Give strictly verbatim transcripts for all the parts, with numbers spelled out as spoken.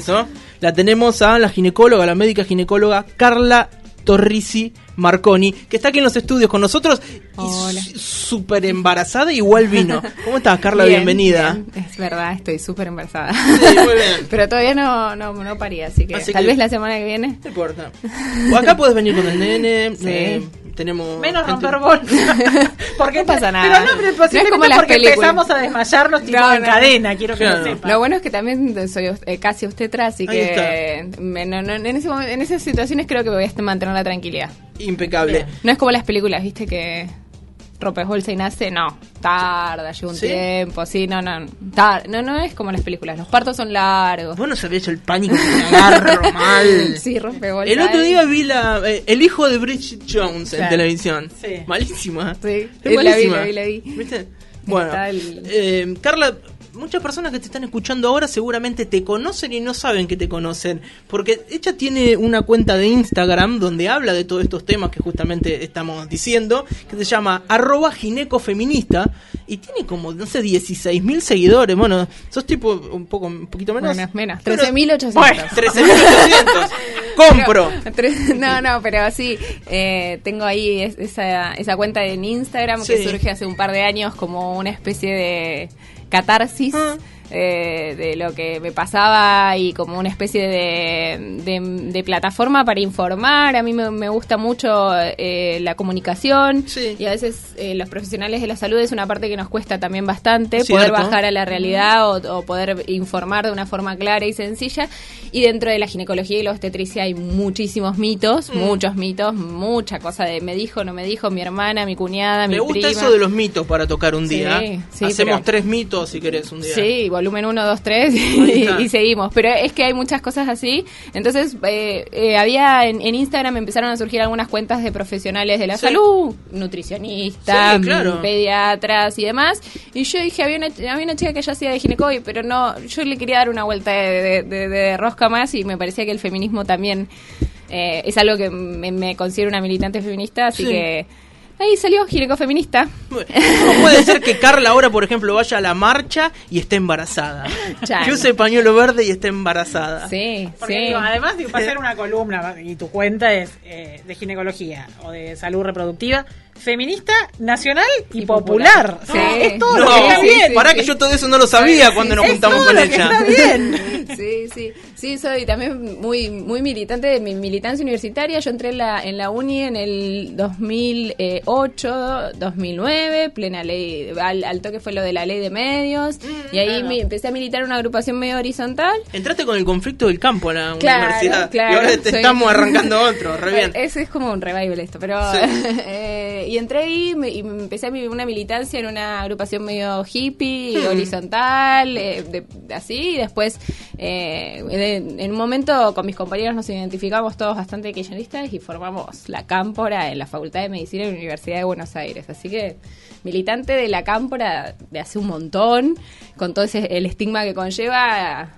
eso. La tenemos a la ginecóloga, la médica ginecóloga Carla Torrisi Marconi, que está aquí en los estudios con nosotros. Hola. Y súper embarazada, igual vino. ¿Cómo estás, Carla? Bien, Bienvenida. Bien. Es verdad, estoy súper embarazada. Sí, muy bien. Pero todavía no, no, no parí, así que Así tal que- vez la semana que viene. No importa. O acá puedes venir con el nene. Sí. eh, tenemos Menos gente- romper bolsas. Porque No pasa nada. Pero no, pero No es posiblemente como las porque películas. empezamos a desmayarnos tipo No, en no. cadena, quiero que Claro. lo sepas. Lo bueno es que también soy eh, casi obstetra, así Ahí que me- no, no, en, ese momen- en esas situaciones creo que voy a mantener la tranquilidad. Impecable. Bien. No es como las películas, viste, que rompes bolsa y nace, no, tarda, lleva un ¿Sí? tiempo, sí, no, no, tar- no, no es como las películas, los partos son largos. Vos no sabías el pánico que me agarro mal. Sí, rompe bolsa. El otro ahí. día vi la eh, El hijo de Bridget Jones en Claro. televisión. Sí. Malísima. Sí, Es la vi, malísima. la vi, la vi. ¿Viste? Bueno, Está el- eh, Carla, muchas personas que te están escuchando ahora seguramente te conocen y no saben que te conocen, porque ella tiene una cuenta de Instagram donde habla de todos estos temas que justamente estamos diciendo, que se llama arroba ginecofeminista, y tiene como, no sé, dieciséis mil seguidores. Bueno, sos tipo un poco un poquito menos. Bueno, menos, Pero- trece mil ochocientos. Bueno, trece mil ochocientos. Compro. Pero- tres- no, no, pero sí, eh, tengo ahí es- esa, esa cuenta en Instagram que Sí. surge hace un par de años como una especie de catarsis. Ah. eh, de lo que me pasaba y como una especie de, de, de plataforma para informar. A mí me, me gusta mucho eh, la comunicación Sí. y a veces eh, los profesionales de la salud es una parte que nos cuesta también bastante, Cierto. poder bajar a la realidad o, o poder informar de una forma clara y sencilla. Y dentro de la ginecología y la obstetricia hay muchísimos mitos, Mm. muchos mitos, mucha cosa de me dijo, no me dijo, mi hermana, mi cuñada, Me mi gusta prima. eso de los mitos para tocar un Sí, día. sí, Hacemos pero- tres mitos si querés un día. Sí, volumen uno, dos, tres Ahí está. y, y seguimos. Pero es que hay muchas cosas así. Entonces, eh, eh, había en, en Instagram empezaron a surgir algunas cuentas de profesionales de la Sí. salud, nutricionistas, Sí, claro. pediatras y demás. Y yo dije, había una, había una chica que ya hacía de ginecoy, pero no, yo le quería dar una vuelta de, de, de- de rosca más y me parecía que el feminismo también eh, es algo que me, me considero una militante feminista, así Sí. que ahí salió ginecofeminista. Bueno, ¿cómo puede ser que Carla ahora, por ejemplo, vaya a la marcha y esté embarazada? Chan. Que use pañuelo verde y esté embarazada. Sí, Porque sí. digo, además digo, va a ser una columna y tu cuenta es eh, de ginecología o de salud reproductiva, feminista, nacional y, Y popular. popular. O sea, Sí. es todo No, lo que está sí, bien. sí, pará sí. que yo todo eso no lo sabía Sí, cuando sí, nos sí, juntamos todo con lo que ella. está bien. Sí, sí, sí, soy también muy muy militante de mi militancia universitaria. Yo entré en la, en la uni en el dos mil ocho, dos mil nueve, plena ley, al, al toque fue lo de la ley de medios, Mm, y ahí claro. me empecé a militar en una agrupación medio horizontal. Entraste con el conflicto del campo a la Claro, universidad. claro, y ahora te soy- estamos arrancando otro, re bien. Ese es como un revival esto, pero Sí. eh, y entré ahí me- y me empecé a vivir una militancia en una agrupación medio hippie, Hmm. horizontal, eh, de- así, y después eh, de- en un momento con mis compañeros nos identificamos todos bastante kirchneristas y formamos la Cámpora en la Facultad de Medicina de la Universidad de Buenos Aires, así que militante de la Cámpora de hace un montón, con todo ese el estigma que conlleva.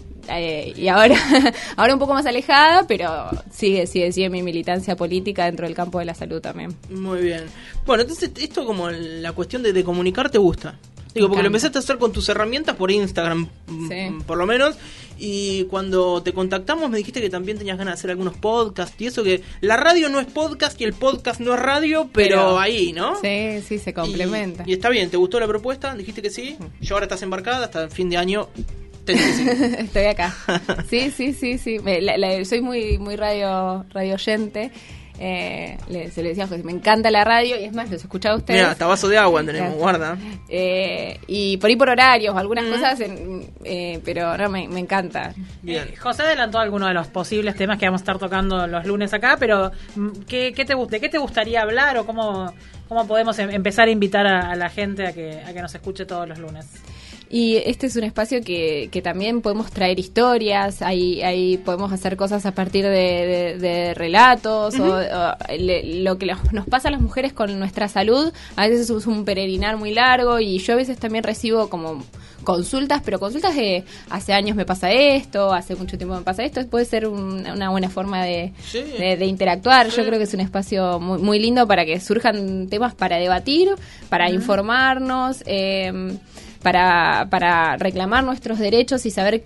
Eh, y ahora ahora un poco más alejada, pero sigue, sigue, sigue mi militancia política dentro del campo de la salud también. Muy bien. Bueno, entonces esto como la cuestión de, de comunicar te gusta. Digo, porque lo encanta. empezaste a hacer con tus herramientas por Instagram, mm, Sí. por lo menos. Y cuando te contactamos me dijiste que también tenías ganas de hacer algunos podcasts y eso, que la radio no es podcast y el podcast no es radio, pero, Pero- ahí, ¿no? Sí, sí, se complementa. Y, y está bien, ¿te gustó la propuesta? Dijiste que sí. Yo ahora estás embarcada, hasta el fin de año tenés que sí. Estoy acá. Sí, sí, sí, sí. Me- la- la- soy muy muy radio radio oyente. Eh, le, se le decía a José, me encanta la radio y es más, los escuchaba a ustedes. Mira, hasta vaso de agua tenemos, Gracias. guarda. Eh, y por ahí por horarios, algunas Mm. cosas, en- eh, pero no, me, me encanta. Bien. Eh, José adelantó algunos de los posibles temas que vamos a estar tocando los lunes acá, pero mm, ¿qué, qué te, gu- ¿de qué te gustaría hablar o cómo, cómo podemos em- empezar a invitar a, a la gente a que, a que nos escuche todos los lunes? Y este es un espacio que, que también podemos traer historias, ahí, ahí podemos hacer cosas a partir de, de- de relatos, o, o le- lo que los- nos pasa a las mujeres con nuestra salud, a veces es un peregrinar muy largo y yo a veces también recibo como consultas, pero consultas de hace años me pasa esto, hace mucho tiempo me pasa esto, puede ser un- una buena forma de, Sí. de, de interactuar. Sí. Yo creo que es un espacio muy, muy lindo para que surjan temas para debatir, para informarnos, eh, para, para reclamar nuestros derechos y saber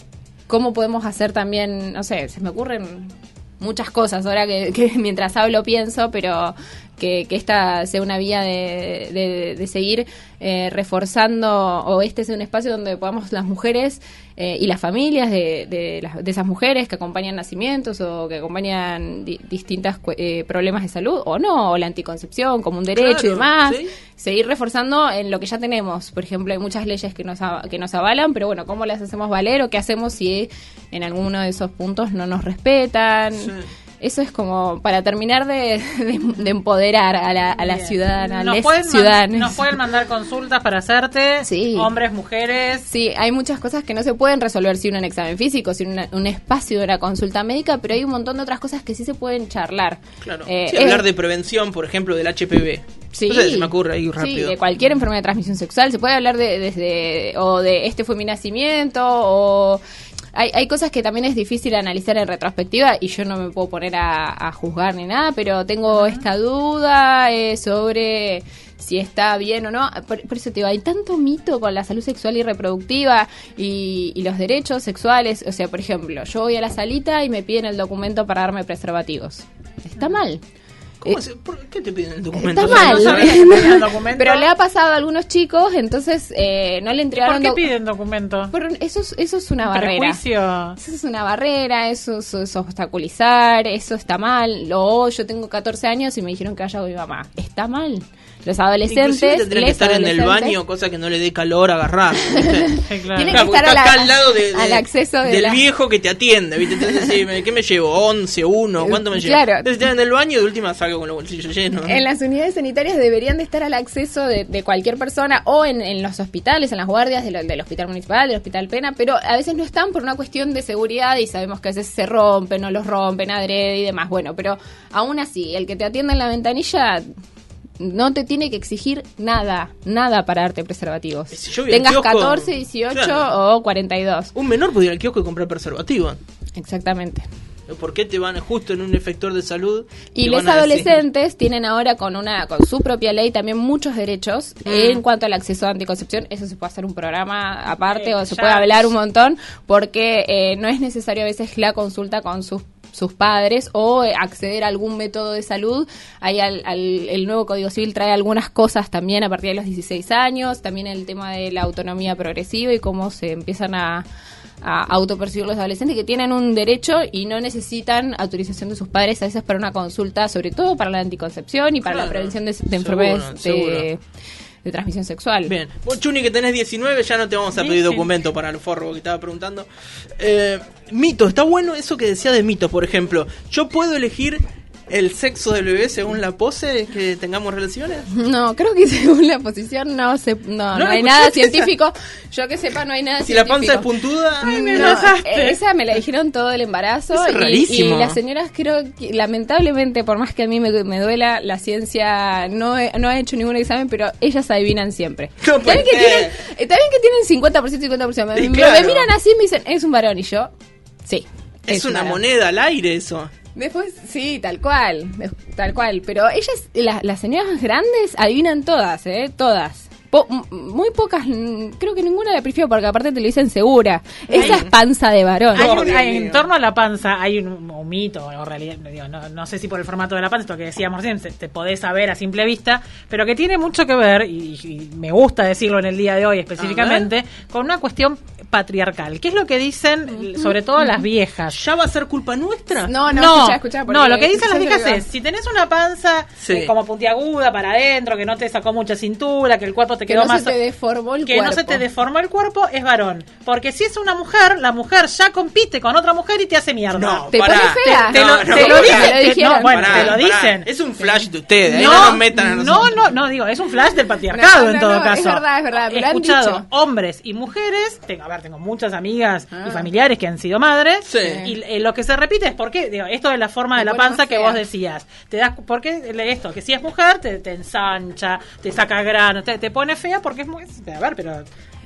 cómo podemos hacer también, no sé, se me ocurren muchas cosas ahora que, que mientras hablo pienso, pero que, que esta sea una vía de, de, de seguir eh, reforzando, o este sea un espacio donde podamos las mujeres eh, y las familias de, de, las, de esas mujeres que acompañan nacimientos o que acompañan di, distintos eh, problemas de salud, o no, o la anticoncepción como un derecho, claro, y demás, ¿sí? Seguir reforzando en lo que ya tenemos. Por ejemplo, hay muchas leyes que nos, que nos avalan, pero bueno, ¿cómo las hacemos valer o qué hacemos si en alguno de esos puntos no nos respetan? Sí. Eso es como para terminar de, de, de empoderar a la, a la ciudadana, nos les pueden ciudadanos. Man, nos pueden mandar consultas para hacerte, sí. Hombres, mujeres. Sí, hay muchas cosas que no se pueden resolver sin un examen físico, sin una, un espacio de una consulta médica, pero hay un montón de otras cosas que sí se pueden charlar. Claro. Eh, sí, hablar eh, de prevención, por ejemplo, del H P V. Sí, no sé, se me ocurre ahí rápido. Sí, de cualquier enfermedad de transmisión sexual. Se puede hablar de desde o de este fue mi nacimiento, o Hay, hay cosas que también es difícil analizar en retrospectiva y yo no me puedo poner a, a juzgar ni nada, pero tengo esta duda eh, sobre si está bien o no. Por, por eso te digo, hay tanto mito con la salud sexual y reproductiva y, y los derechos sexuales. O sea, por ejemplo, yo voy a la salita y me piden el documento para darme preservativos. Está mal. ¿Cómo eh, ¿Por qué te piden el documento? Está mal. ¿No sabías que pedían documento? Pero le ha pasado a algunos chicos, entonces eh, no le entregaron... ¿Por qué doc- piden documento? Por, eso, es, eso es una barrera. Prejuicio. Eso es una barrera, eso, eso es obstaculizar, eso está mal. O yo tengo catorce años y me dijeron que vaya con mi mamá. Está mal. Los adolescentes... Tendrían que estar en el baño, cosa que no le dé calor agarrar. Sí, claro. Tienen que estar a la, acá al lado de, de, al acceso de del la... viejo que te atiende, ¿viste? Entonces, sí, ¿qué me llevo? once, uno, ¿cuánto me llevo? Claro. Entonces, están en el baño y de última salgo con los bolsillos llenos. En las unidades sanitarias deberían de estar al acceso de, de cualquier persona, o en, en los hospitales, en las guardias de lo, del hospital municipal, del hospital Pena, pero a veces no están por una cuestión de seguridad y sabemos que a veces se rompen, no los rompen, adrede y demás. Bueno, pero aún así, el que te atienda en la ventanilla no te tiene que exigir nada, nada para darte preservativos. Si yo tengas kiosco, catorce, dieciocho claro. o cuarenta y dos. Un menor puede ir al kiosco y comprar preservativos. Exactamente. ¿Por qué te van justo en un efector de salud? Y los adolescentes decir... tienen ahora con una con su propia ley también muchos derechos mm. en cuanto al acceso a anticoncepción. Eso se puede hacer un programa aparte eh, o se puede hablar un montón, porque eh, no es necesario a veces la consulta con sus sus padres o acceder a algún método de salud. Hay al, al, el nuevo Código Civil trae algunas cosas también a partir de los dieciséis años, también el tema de la autonomía progresiva y cómo se empiezan a a autopercibir los adolescentes que tienen un derecho y no necesitan autorización de sus padres a veces para una consulta, sobre todo para la anticoncepción y para claro. la prevención de, de enfermedades de, de transmisión sexual. Bien, vos Chuni que tenés diecinueve ya no te vamos a pedir sí, documento sí. para el forro que estaba preguntando. Eh, mito, está bueno eso que decía de mitos, por ejemplo, yo puedo elegir el sexo del bebé según la pose que tengamos relaciones. No, creo que según la posición no se, no, no, no hay nada científico. Yo que sepa no hay nada si científico. Si la panza es puntuda, ay, me no, esa me la dijeron todo el embarazo. Es rarísimo. Y, y las señoras creo que lamentablemente, por más que a mí me, me duela, la ciencia no, he, no ha hecho ningún examen, pero ellas adivinan siempre. No, está, bien que tienen, está bien que tienen cincuenta por ciento y cincuenta por ciento. Me, sí, claro. me miran así y me dicen, es un varón. Y yo, sí. Es, es una moneda al aire eso. Después, sí, tal cual, tal cual. Pero ellas, la, las señoras grandes, adivinan todas, ¿eh? Todas. Po, muy pocas, creo que ninguna la prefiero porque aparte te lo dicen segura. Esa es panza de varón. Hay un, hay, en torno a la panza hay un, un mito, o realidad, digo, no, no sé si por el formato de la panza, esto que decíamos recién, te podés saber a simple vista, pero que tiene mucho que ver, y, y me gusta decirlo en el día de hoy específicamente, con una cuestión patriarcal. ¿Qué es lo que dicen, sobre todo las viejas? ¿Ya va a ser culpa nuestra? No, no, no, escuchá, escuchá, no lo que dicen las viejas es, si tenés una panza sí. eh, como puntiaguda para adentro, que no te sacó mucha cintura, que el cuerpo te que quedó no más... se te deformó el que cuerpo. no se te deformó el cuerpo, es varón. Porque si es una mujer, la mujer ya compite con otra mujer y te hace mierda. No, te pará. pone fea. Te, te no, lo, no, te no, lo dicen. te lo Te, no, bueno, pará, te lo dicen. Pará. Es un flash de ustedes, ahí no, no nos metan a nosotros. No, no, no, digo, es un flash del patriarcado no, no, en todo no, caso. Es verdad, es verdad. He escuchado hombres y mujeres, tengo, a ver, tengo muchas amigas ah. y familiares que han sido madres, sí. y eh, lo que se repite es porque, digo, esto de la forma te de la panza que vos decías, te das, porque esto, que si es mujer, te, te ensancha, te saca grano, te, te pone fea porque es muy, a ver, pero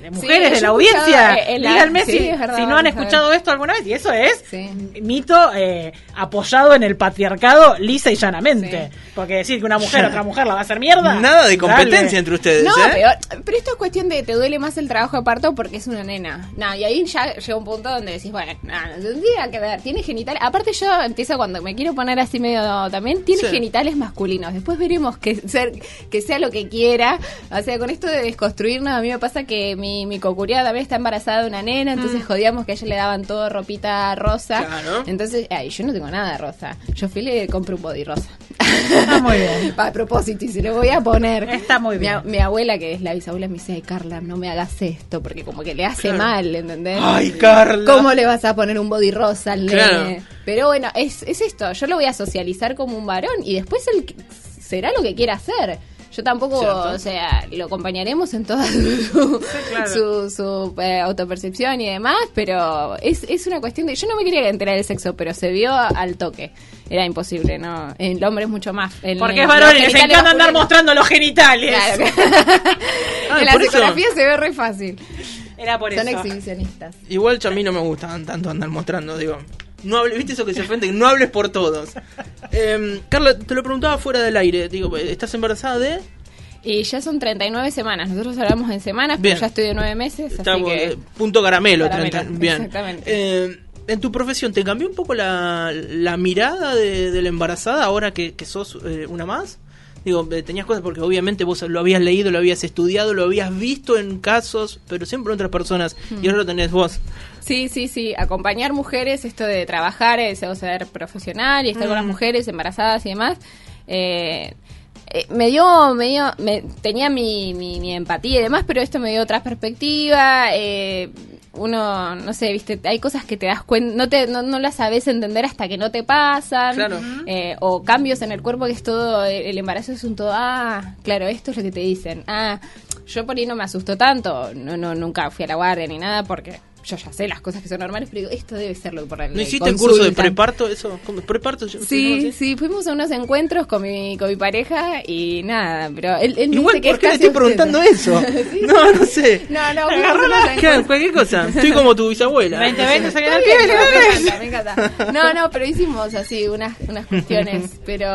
mujeres sí, de la audiencia, eh, la, díganme sí, si, verdad, si no han escuchado esto alguna vez, y eso es sí. mito eh, apoyado en el patriarcado lisa y llanamente, sí. porque decir que una mujer otra mujer la va a hacer mierda, nada de competencia dale. Entre ustedes. No, ¿eh? pero, pero esto es cuestión de que te duele más el trabajo de parto porque es una nena. No, y ahí ya llega un punto donde decís, bueno, nada, no tendría que ver, tiene genitales, aparte yo empiezo cuando me quiero poner así medio también, tiene sí. genitales masculinos, después veremos que, ser, que sea lo que quiera, o sea, con esto de desconstruirnos, a mí me pasa que mi, mi cocuriada también está embarazada de una nena, entonces mm. jodíamos que a ella le daban todo ropita rosa, claro. entonces, ay, yo no tengo nada de rosa, yo fui y le compré un body rosa. Está muy bien. A propósito, y se lo voy a poner. Está muy bien. Mi, mi abuela, que es la bisabuela, me dice, ay, Carla, no me hagas esto, porque como que le hace claro. mal, ¿entendés? Ay, Carla. ¿Cómo le vas a poner un body rosa al claro. nene? Pero bueno, es, es esto, yo lo voy a socializar como un varón y después él será lo que quiera hacer. Yo tampoco, ¿cierto? O sea, lo acompañaremos en toda su, sí, claro. su, su eh, autopercepción y demás, pero es, es una cuestión de... Yo no me quería enterar del sexo, pero se vio al toque. Era imposible, ¿no? El hombre es mucho más... El, porque es varón y les encanta andar mostrando los genitales. Claro. ah, en la ecografía se ve re fácil. Era por Son eso. Son exhibicionistas. Igual a mí no me gusta tanto andar mostrando, digo... No hables, ¿viste eso que se ofende? No hables por todos. Eh, Carla, te lo preguntaba fuera del aire. Digo, ¿estás embarazada de...? Y ya son treinta y nueve semanas. Nosotros hablamos en semanas, bien. Pero ya estoy de nueve meses. Estamos, así que... punto caramelo. caramelo treinta, bien. Exactamente. Eh, en tu profesión, ¿te cambió un poco la, la mirada de, de la embarazada ahora que, que sos eh, una más? Digo, tenías cosas porque obviamente vos lo habías leído, lo habías estudiado, lo habías visto en casos, pero siempre en otras personas. Hmm. Y ahora lo tenés vos. Sí, sí, sí. Acompañar mujeres, esto de trabajar, es, o ser profesional y estar mm. con las mujeres embarazadas y demás. Eh, eh, me dio, me dio, me, tenía mi, mi, mi empatía y demás, pero esto me dio otra perspectiva. Eh, uno, no sé, viste, hay cosas que te das cuenta, no te no, no las sabes entender hasta que no te pasan. Claro. Eh, o cambios en el cuerpo que es todo, el embarazo es un todo, ah, claro, esto es lo que te dicen. Ah, yo por ahí no me asustó tanto, no, no nunca fui a la guardia ni nada porque... Yo ya sé las cosas que son normales, pero digo, esto debe ser lo que por el ¿No hiciste el curso de preparto? Eso, ¿preparto? Sí, sí, fuimos a unos encuentros con mi, con mi pareja y nada, pero él, él igual, dice que ¿por qué le estoy preguntando eso? ¿Sí? No, no sé. No, no, ¿Qué, cualquier cosa. Estoy como tu bisabuela. veinte veinte salió del pie. Me encanta, me encanta. No, no, pero hicimos así unas, unas cuestiones, pero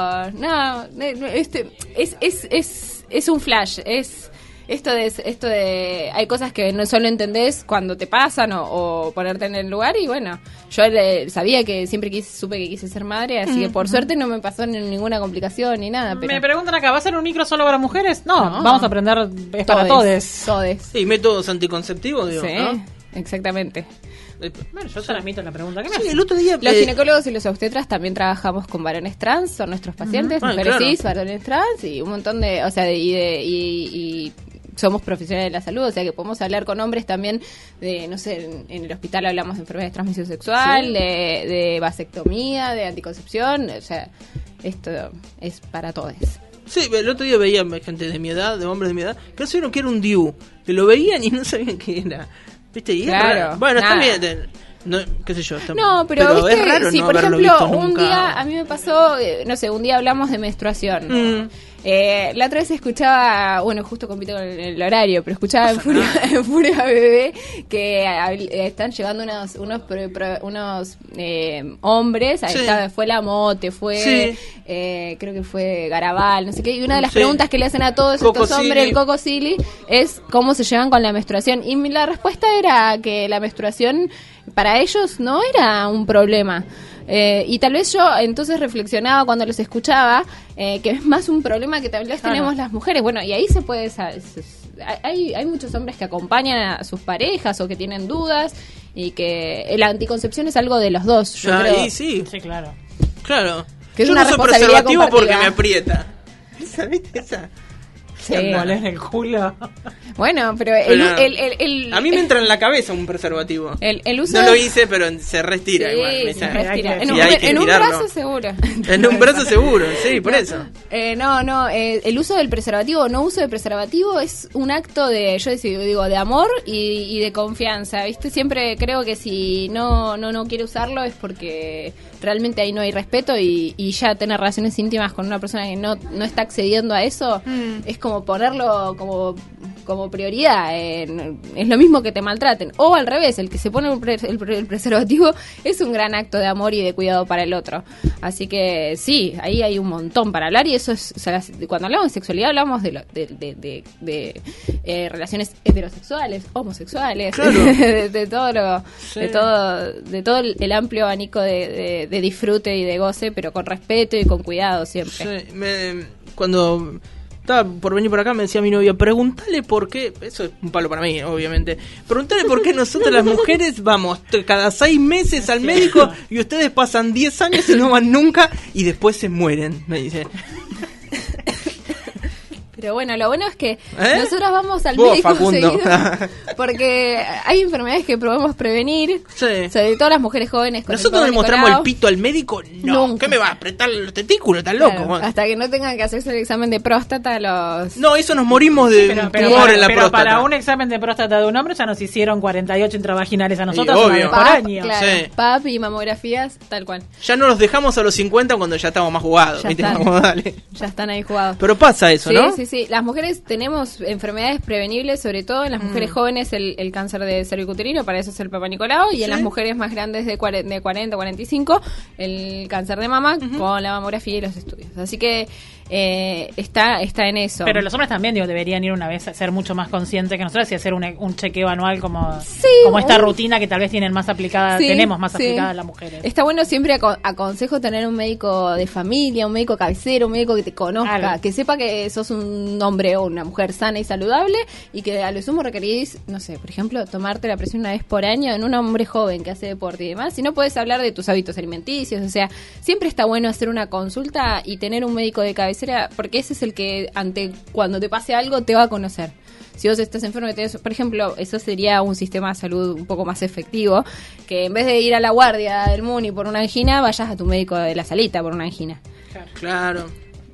no, este, es, es, es, es un flash, es... Esto de, esto de hay cosas que no solo entendés cuando te pasan o, o ponerte en el lugar y bueno, yo le, sabía que siempre quise, supe que quise ser madre, así mm-hmm. que por suerte no me pasó ni ninguna complicación ni nada. Pero... Me preguntan acá, ¿va a ser un micro solo para mujeres? No, no. Vamos a aprender, es para todes. Todes. Sí, métodos anticonceptivos, digo, sí, ¿no? Exactamente. Bueno, yo transmito la pregunta que me sí, el otro día los eh... ginecólogos y los obstetras también trabajamos con varones trans, son nuestros pacientes, uh-huh. mujeres claro. cis, varones trans y un montón de, o sea, de, y, de, y, y somos profesionales de la salud, o sea que podemos hablar con hombres también de, no sé, en, en el hospital hablamos de enfermedades de transmisión sexual, sí. de, de vasectomía, de anticoncepción, o sea, esto es para todos. Sí, el otro día veía gente de mi edad, de hombres de mi edad, que no sabían que era un D I U, que lo veían y no sabían qué era. ¿Viste? Y claro. Bueno, nada. está bien. No, qué sé yo. Está, no, pero, pero ¿viste? es raro si no por haberlo ejemplo visto un nunca. día a mí me pasó, eh, no sé, un día hablamos de menstruación. Mm. Eh, la otra vez escuchaba, bueno, justo compito con el horario, pero escuchaba en Furia, en Furia Bebé que eh, están llevando unos unos pro, pro, unos eh, hombres, ahí sí. estaba, fue La Mote, fue sí. eh, creo que fue Garabal, no sé qué, y una de las sí. preguntas que le hacen a todos Coco estos hombres, Silly. el Coco Silly, es cómo se llevan con la menstruación, y la respuesta era que la menstruación para ellos no era un problema. Eh, y tal vez yo entonces reflexionaba cuando los escuchaba eh, que es más un problema que tal vez claro. tenemos las mujeres. Bueno, y ahí se puede saber, hay, hay muchos hombres que acompañan a sus parejas o que tienen dudas y que la anticoncepción es algo de los dos, yo ah, creo. Y sí, sí, claro. Claro. Que es yo una no uso responsabilidad preservativo porque compartida. me aprieta. ¿Viste esa? Sí. En el culo. Bueno, pero, el, pero el, el, el, a mí me entra en la cabeza un preservativo. El, el uso no lo hice, pero se retira sí, igual. Me se retira. En, sí, un, en un brazo seguro. En un brazo seguro, sí, por no, eso. Eh, no, no, eh, el uso del preservativo, no uso de preservativo es un acto de, yo digo, de amor y, y de confianza, ¿viste? Siempre creo que si no no no quiere usarlo es porque realmente ahí no hay respeto y, y ya tener relaciones íntimas con una persona que no, no está accediendo a eso mm. es como ponerlo como como prioridad. Eh, es lo mismo que te maltraten. O al revés, el que se pone el, pre- el, pre- el preservativo es un gran acto de amor y de cuidado para el otro. Así que sí, ahí hay un montón para hablar y eso es, o sea, cuando hablamos de sexualidad hablamos de, lo, de, de, de, de eh, relaciones heterosexuales, homosexuales, claro. de, de todo lo, sí. de todo, de todo el, el amplio abanico de, de, de disfrute y de goce, pero con respeto y con cuidado siempre. Sí, me, cuando estaba por venir por acá me decía mi novia, pregúntale por qué, eso es un palo para mí, obviamente, pregúntale por qué nosotros las mujeres vamos cada seis meses al médico y ustedes pasan diez años y no van nunca y después se mueren, me dice. Pero bueno, lo bueno es que ¿Eh? nosotros vamos al Vos, médico Facundo. seguido porque hay enfermedades que podemos prevenir, Sí. sobre todo las mujeres jóvenes. Con ¿Nosotros el le Papa mostramos Nicolau. el pito al médico? No. Nunca. ¿Qué me va a apretar los testículos? ¿Estás Claro, loco? hasta que no tengan que hacerse el examen de próstata los... No, eso nos morimos de Pero, un pero tumor para, en la pero próstata. para un examen de próstata de un hombre ya nos hicieron cuarenta y ocho intravaginales a nosotros Sí, una obvio. vez por P A P, año. claro, Sí. P A P y mamografías, tal cual. Ya no los dejamos a los cincuenta cuando ya estamos más jugados. Ya ¿viste? están. Como, dale. Ya están ahí jugados. Pero pasa eso, Sí, ¿no? sí, sí. Las mujeres tenemos enfermedades prevenibles, sobre todo en las mujeres Mm. jóvenes el, el cáncer de cervicuterino, para eso es el Papa Nicolau, y Sí. en las mujeres más grandes de, cuare- de cuarenta, cuarenta y cinco, el cáncer de mama con la mamografía y los estudios. Así que eh, está está en eso. Pero los hombres también digo, deberían ir una vez a ser mucho más conscientes que nosotros y hacer un, un chequeo anual como, Sí, como esta un- rutina que tal vez tienen más aplicada, Sí, tenemos más sí. aplicada las mujeres. Está bueno, siempre aco- aconsejo tener un médico de familia, un médico cabecero, un médico que te conozca, Claro. que sepa que sos un hombre o una mujer sana y saludable y que a lo sumo requerís, no sé, por ejemplo, tomarte la presión una vez por año en un hombre joven que hace deporte y demás. Si no, podés hablar de tus hábitos alimenticios, o sea, siempre está bueno hacer una consulta y tener un médico de cabecera, porque ese es el que ante cuando te pase algo te va a conocer. Si vos estás enfermo y tenés, por ejemplo, eso sería un sistema de salud un poco más efectivo, que en vez de ir a la guardia del MUNI por una angina, vayas a tu médico de la salita por una angina. Claro.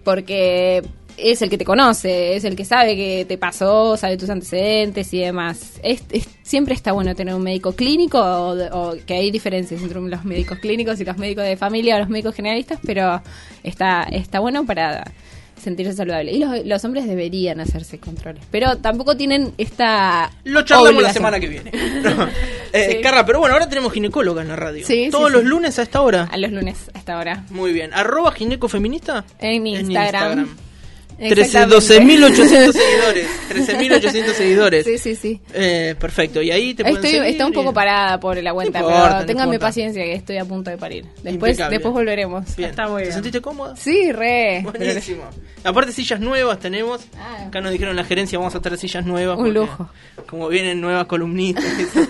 Porque es el que te conoce, es el que sabe que te pasó, sabe tus antecedentes y demás. Es, es- siempre está bueno tener un médico clínico, o, de- o que hay diferencias entre los médicos clínicos y los médicos de familia o los médicos generalistas, pero está, está bueno para sentirse saludable. Y los, los hombres deberían hacerse controles, pero tampoco tienen esta Lo charlamos la obligación. semana que viene. No. Eh, Sí. Carla, pero bueno, ahora tenemos ginecóloga en la radio. Sí, Todos sí, los sí. lunes a esta hora. A los lunes, hasta ahora. Muy bien. Arroba ginecofeminista. En Instagram. trece, Exactamente. doce mil ochocientos seguidores. trece mil ochocientos seguidores. Sí, sí, sí. Eh, perfecto. Y ahí te pueden Estoy, seguir está un poco y- parada por la cuenta, No importa, pero no ténganme importa. paciencia que estoy a punto de parir. Después, Impecable. después volveremos. Bien. Está muy ¿Te bien. sentiste cómoda? Sí, re. Buenísimo. Aparte sillas nuevas tenemos. Ah. Acá nos dijeron en la gerencia vamos a traer sillas nuevas. Un porque lujo. Como vienen nuevas columnistas. eso.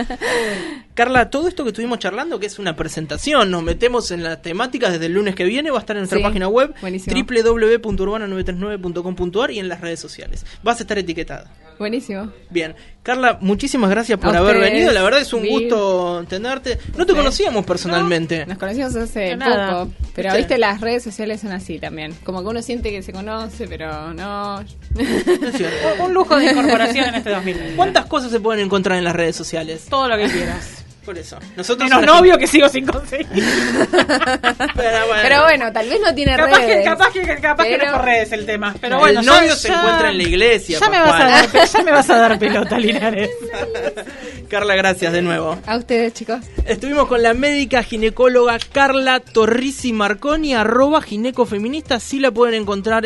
Carla, todo esto que estuvimos charlando, que es una presentación, nos metemos en las temáticas desde el lunes que viene, va a estar en nuestra Sí, página web buenísimo. doble u doble u doble u punto urbana nueve tres nueve punto com punto ar y en las redes sociales. Vas a estar etiquetada. Buenísimo. Bien. Carla, muchísimas gracias por A haber ustedes, venido. La verdad es un Vir. gusto tenerte. No te Sí. conocíamos personalmente. Nos conocimos hace De nada. poco, pero ¿Viste? viste, las redes sociales son así también. Como que uno siente que se conoce, pero no. Es cierto. Un lujo de incorporación en este dos mil veinte. ¿Cuántas cosas se pueden encontrar en las redes sociales? Todo lo que quieras. Por eso. Nosotros Menos la novio que sigo sin conseguir. Pero bueno. Pero bueno, tal vez no tiene Capaz que, redes. capaz que, capaz que Pero- no por redes el tema. Pero El bueno, ya- novio se ya- encuentra en la iglesia, Ya me, vas a Pascual. dar, pe- ya me vas a dar pelota, Linares. Carla, gracias de nuevo. A ustedes, chicos. Estuvimos con la médica ginecóloga Carla Torrisi Marconi, arroba ginecofeminista, sí la pueden encontrar